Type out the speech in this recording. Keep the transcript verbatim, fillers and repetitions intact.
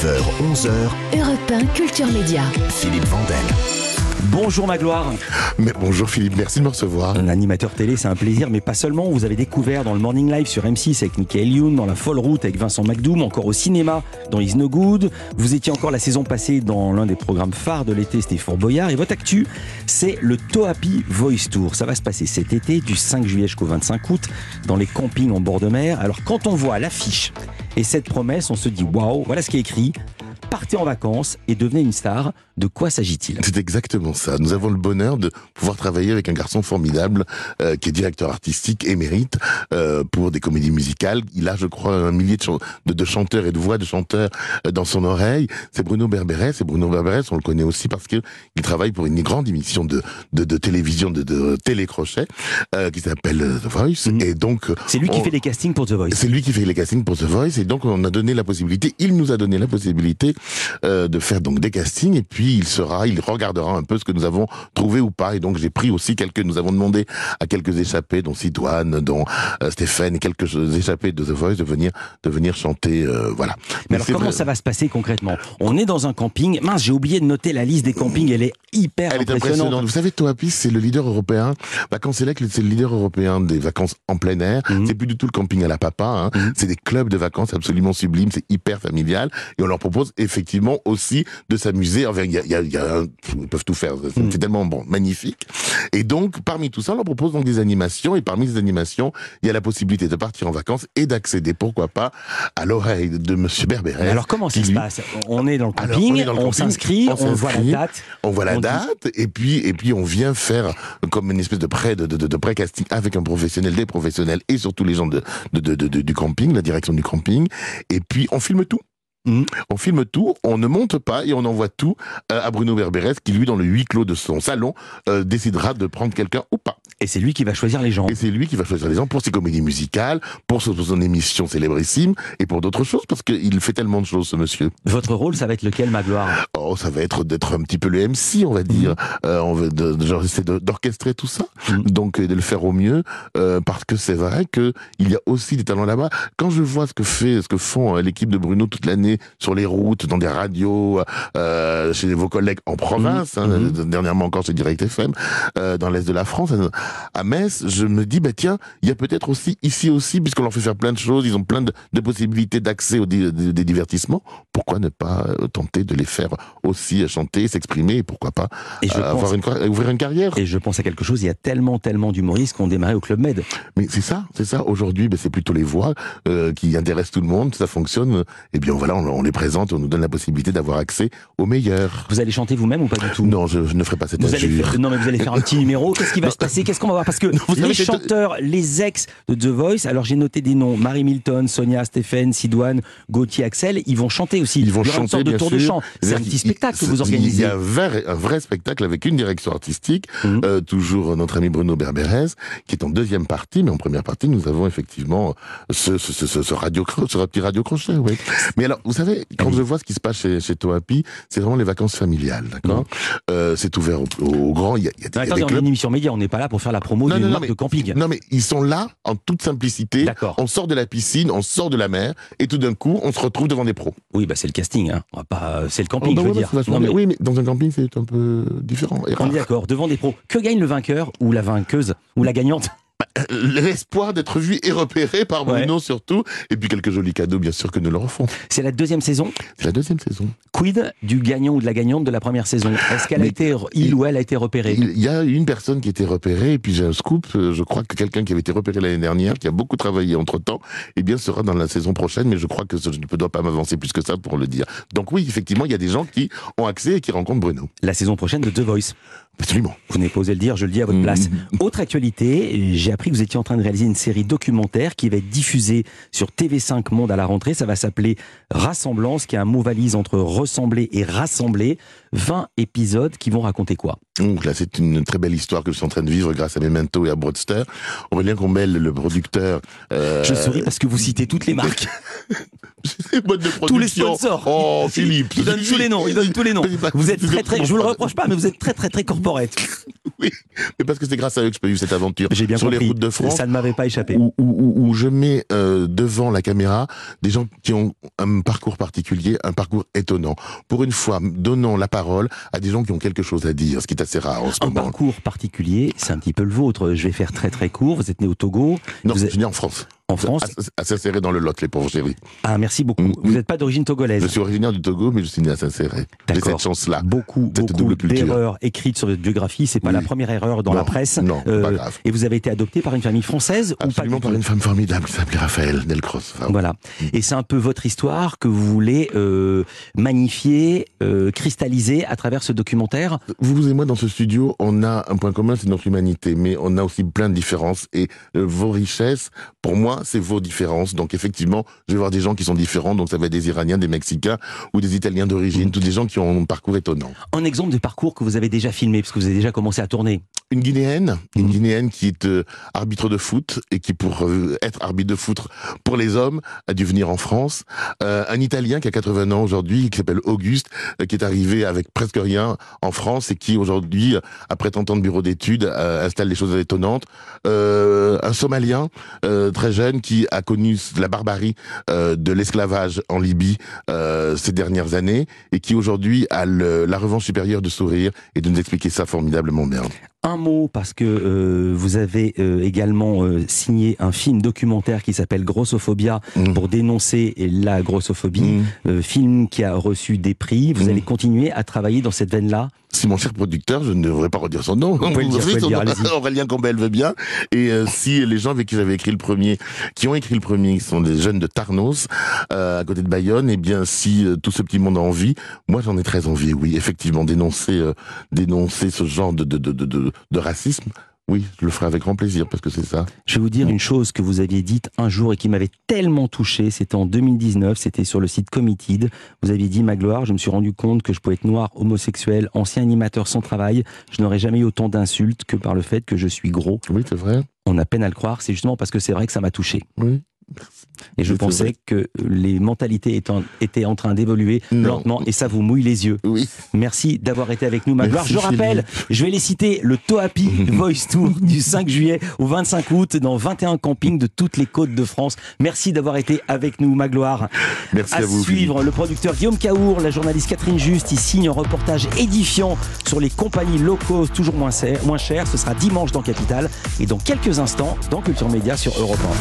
neuf heures onze heures, Europe un Culture Média. Philippe Vandel. Bonjour Magloire. Mais bonjour Philippe, merci de me recevoir. Un animateur télé, c'est un plaisir, mais pas seulement. Vous avez découvert dans le Morning Live sur M six avec Michael Youn, dans La Folle Route avec Vincent McDoom, encore au cinéma dans Is No Good. Vous étiez encore la saison passée dans l'un des programmes phares de l'été, c'était Fort Boyard. Et votre actu, c'est le Toapi Voice Tour. Ça va se passer cet été, du cinq juillet jusqu'au vingt-cinq août, dans les campings en bord de mer. Alors quand on voit l'affiche et cette promesse, on se dit waouh, voilà ce qui est écrit. Partez en vacances et devenez une star. De quoi s'agit-il ? C'est exactement ça. Nous avons le bonheur de pouvoir travailler avec un garçon formidable euh, qui est directeur artistique émérite euh, pour des comédies musicales. Il a, je crois, un millier de, ch- de, de chanteurs et de voix de chanteurs euh, dans son oreille. C'est Bruno Berberès. Et Bruno Berberès, on le connaît aussi parce que il travaille pour une grande émission de, de, de télévision, de, de télécrochet euh, qui s'appelle The Voice. Mmh. Et donc, c'est lui qui on... fait les castings pour The Voice. C'est lui qui fait les castings pour The Voice. Et donc, on a donné la possibilité, il nous a donné la possibilité euh, de faire donc des castings. Et puis, il sera, il regardera un peu ce que nous avons trouvé ou pas. Et donc j'ai pris aussi quelques, nous avons demandé à quelques échappés, dont Sidoine, dont euh, Stéphane, et quelques échappés de The Voice de venir, de venir chanter, euh, voilà. Mais, Mais alors comment vrai... ça va se passer concrètement ? On est dans un camping. Mince, j'ai oublié de noter la liste des campings. Elle est hyper Elle est impressionnante. impressionnante. Vous savez, Toapi, c'est le leader européen. Vacances Select, c'est le leader européen des vacances en plein air. Mmh. C'est plus du tout le camping à la papa. Hein. Mmh. C'est des clubs de vacances absolument sublimes. C'est hyper familial. Et on leur propose effectivement aussi de s'amuser. Enfin, il y a, il y a, il y a un... ils peuvent tout faire. C'est mmh. tellement bon, magnifique. Et donc, parmi tout ça, on leur propose donc des animations. Et parmi ces animations, il y a la possibilité de partir en vacances et d'accéder, pourquoi pas, à l'oreille de Monsieur Berberès. Alors comment ça lui... se passe ? On est dans le camping, Alors, on, on, on s'inscrit, on, on voit la date. On voit la on date, dit... et puis et puis on vient faire comme une espèce de pré de, de, de, de pré-casting avec un professionnel, des professionnels et surtout les gens de, de, de, de, du camping, la direction du camping. Et puis on filme tout. Mmh. On filme tout, on ne monte pas et on envoie tout euh, à Bruno Berberès qui lui, dans le huis clos de son salon, euh, décidera de prendre quelqu'un ou pas. Et c'est lui qui va choisir les gens. Et c'est lui qui va choisir les gens pour ses comédies musicales, pour son, pour son émission célébrissime et pour d'autres choses parce qu'il fait tellement de choses, ce monsieur. Votre rôle, ça va être lequel, Magloire ? Oh, ça va être d'être un petit peu le M C, on va dire. Mmh. Euh, on va de, de, genre, essayer de, d'orchestrer tout ça, mmh. donc de le faire au mieux, euh, parce que c'est vrai que il y a aussi des talents là-bas. Quand je vois ce que fait, ce que font euh, l'équipe de Bruno toute l'année sur les routes, dans des radios, euh, chez vos collègues en province, mmh. hein, mmh. dernièrement encore chez Direct F M, euh, dans l'est de la France, à Metz, je me dis, bah tiens, il y a peut-être aussi, ici aussi, puisqu'on leur fait faire plein de choses, ils ont plein de, de possibilités d'accès aux di- des, des divertissements, pourquoi ne pas euh, tenter de les faire aussi chanter, s'exprimer, et pourquoi pas et je euh, pense, avoir une, ouvrir une carrière. Et je pense à quelque chose, il y a tellement, tellement d'humoristes qui ont démarré au Club Med. Mais c'est ça, c'est ça. Aujourd'hui, bah, c'est plutôt les voix euh, qui intéressent tout le monde, ça fonctionne, et bien voilà, on, on les présente, on nous donne la possibilité d'avoir accès aux meilleurs. Vous allez chanter vous-même ou pas du tout ? Non, je, je ne ferai pas cette vous injure. Allez faire, non, mais vous allez faire un petit numéro. Qu'est-ce qui va se passer ? Qu'est-ce qu'on va voir ? Parce que non, les chanteurs, les ex de The Voice, alors j'ai noté des noms, Marie Milton, Sonia, Stéphane, Sidoine, Gauthier, Axel, ils vont chanter aussi. Ils vont Il y aura chanter, une sorte de bien tour sûr. de chant. C'est un petit spectacle que vous organisez. Il y a un vrai, un vrai spectacle avec une direction artistique, mmh. euh, toujours notre ami Bruno Berberès, qui est en deuxième partie, mais en première partie, nous avons effectivement ce, ce, ce, ce, ce radio, ce petit radio crochet, oui. Mais alors, vous savez, quand oui. je vois ce qui se passe chez, chez Toapi, c'est vraiment les vacances familiales, d'accord mmh. euh, C'est ouvert aux au, au grands, il y a, il y a, non, il y a attendez, des on clubs. est une émission média, on n'est pas là pour faire la promo non, d'une non, marque mais, de camping. Non, mais ils sont là en toute simplicité. D'accord. On sort de la piscine, on sort de la mer, et tout d'un coup, on se retrouve devant des pros. Oui, bah c'est le casting, hein. On va pas, c'est le camping, oh, bah, je veux ouais, dire. Non, mais... Oui, mais dans un camping, c'est un peu différent. On est d'accord, devant des pros. Que gagne le vainqueur ou la vainqueuse ou la gagnante ? L'espoir d'être vu et repéré par Bruno, ouais. surtout, et puis quelques jolis cadeaux bien sûr que nous leur offrons. C'est la deuxième saison. C'est la deuxième saison. Quid du gagnant ou de la gagnante de la première saison ? Est-ce qu'elle Mais a été, il, il ou elle a été repérée ? Il y a une personne qui a été repérée, et puis j'ai un scoop, je crois que quelqu'un qui avait été repéré l'année dernière, qui a beaucoup travaillé entre-temps, eh bien sera dans la saison prochaine, mais je crois que je ne dois pas m'avancer plus que ça pour le dire. Donc oui, effectivement, il y a des gens qui ont accès et qui rencontrent Bruno. La saison prochaine de The Voice. Absolument. Vous n'avez pas osé le dire, je le dis à votre mmh. place. Autre actualité, j'ai appris que vous étiez en train de réaliser une série documentaire qui va être diffusée sur T V cinq Monde à la rentrée. Ça va s'appeler Rassemblance, qui est un mot valise entre ressembler et rassembler. vingt épisodes qui vont raconter quoi ? Donc là, c'est une très belle histoire que je suis en train de vivre grâce à Memento et à Broadster. Aurélien Combel, le producteur... Euh... Je souris parce que vous citez toutes les marques. C'est bonne de production. Tous les sponsors. Oh, Philippe. Il donne tous les noms, il donne tous les noms. Vous êtes très, très, je vous le reproche pas, mais vous êtes très, très, très corporate. Oui, mais parce que c'est grâce à eux que j'ai eu cette aventure. J'ai bien sur compris. les routes de France. Ça ne m'avait pas échappé. Où, où, où, où je mets euh, devant la caméra des gens qui ont un parcours particulier, un parcours étonnant. Pour une fois, donnant la parole à des gens qui ont quelque chose à dire, ce qui est assez rare en ce Un moment. parcours particulier, c'est un petit peu le vôtre. Je vais faire très très court. Vous êtes né au Togo. Non, vous je êtes... suis né en France. En France. À Saint-Céré dans le Lot, les pauvres chéris. Ah, merci beaucoup. Mmh. Vous n'êtes pas d'origine togolaise. Je suis originaire du Togo, mais je suis né à Saint-Céré. J'ai cette chance-là. Beaucoup, cette beaucoup double culture. d'erreurs écrites sur votre biographie. C'est pas oui. la première erreur dans non, la presse. Non, euh, pas grave. Et vous avez été adopté par une famille française Absolument, ou pas par une femme formidable qui s'appelait Raphaël Delcrosse. Enfin, voilà. Mmh. Et c'est un peu votre histoire que vous voulez euh, magnifier, euh, cristalliser à travers ce documentaire. Vous et moi, dans ce studio, on a un point commun, c'est notre humanité, mais on a aussi plein de différences. Et euh, vos richesses, pour moi, c'est vos différences. Donc effectivement, je vais voir des gens qui sont différents. Donc ça va être des Iraniens, des Mexicains ou des Italiens d'origine, mmh. tous des gens qui ont un parcours étonnant. Un exemple de parcours que vous avez déjà filmé, parce que vous avez déjà commencé à tourner. Une Guinéenne, une Guinéenne qui est euh, arbitre de foot et qui, pour euh, être arbitre de foot pour les hommes, a dû venir en France. Euh, un Italien qui a quatre-vingts ans aujourd'hui, qui s'appelle Auguste, euh, qui est arrivé avec presque rien en France et qui aujourd'hui, après trente ans de bureau d'études, euh, installe des choses étonnantes. Euh, un Somalien euh, très jeune qui a connu la barbarie euh, de l'esclavage en Libye euh, ces dernières années et qui aujourd'hui a le, la revanche supérieure de sourire et de nous expliquer ça formidablement bien. Un mot, parce que euh, vous avez euh, également euh, signé un film documentaire qui s'appelle Grossophobia mmh. pour dénoncer la grossophobie, mmh. euh, film qui a reçu des prix. Vous mmh. allez continuer à travailler dans cette veine-là? Si mon cher producteur, je ne devrais pas redire son nom, vous pouvez le dire, vous pouvez le dire, Aurélien Combel veut bien, et euh, si les gens avec qui j'avais écrit le premier, qui ont écrit le premier, qui sont des jeunes de Tarnos, euh, à côté de Bayonne, et eh bien si euh, tout ce petit monde a envie, moi j'en ai très envie, oui, effectivement, dénoncer, euh, dénoncer ce genre de, de, de, de, de, de racisme. Oui, je le ferai avec grand plaisir, parce que c'est ça. Je vais vous dire une chose que vous aviez dite un jour et qui m'avait tellement touché, c'était en deux mille dix-neuf, c'était sur le site Committed. Vous aviez dit, Magloire, je me suis rendu compte que je pouvais être noir, homosexuel, ancien animateur sans travail, je n'aurais jamais eu autant d'insultes que par le fait que je suis gros. Oui, c'est vrai. On a peine à le croire, c'est justement parce que c'est vrai que ça m'a touché. Oui. Et je oui, pensais que les mentalités étaient en, étaient en train d'évoluer lentement et ça vous mouille les yeux. Oui. Merci d'avoir été avec nous, Magloire. Je rappelle, je vais les citer, le Tohapi Voice Tour du cinq juillet au vingt-cinq août dans vingt et un campings de toutes les côtes de France. Merci d'avoir été avec nous, Magloire. Merci à, à vous. suivre, Philippe. Le producteur Guillaume Caour, la journaliste Catherine Just, il signe un reportage édifiant sur les compagnies low cost toujours moins chères. Ce sera dimanche dans Capital et dans quelques instants dans Culture Média sur Europe un.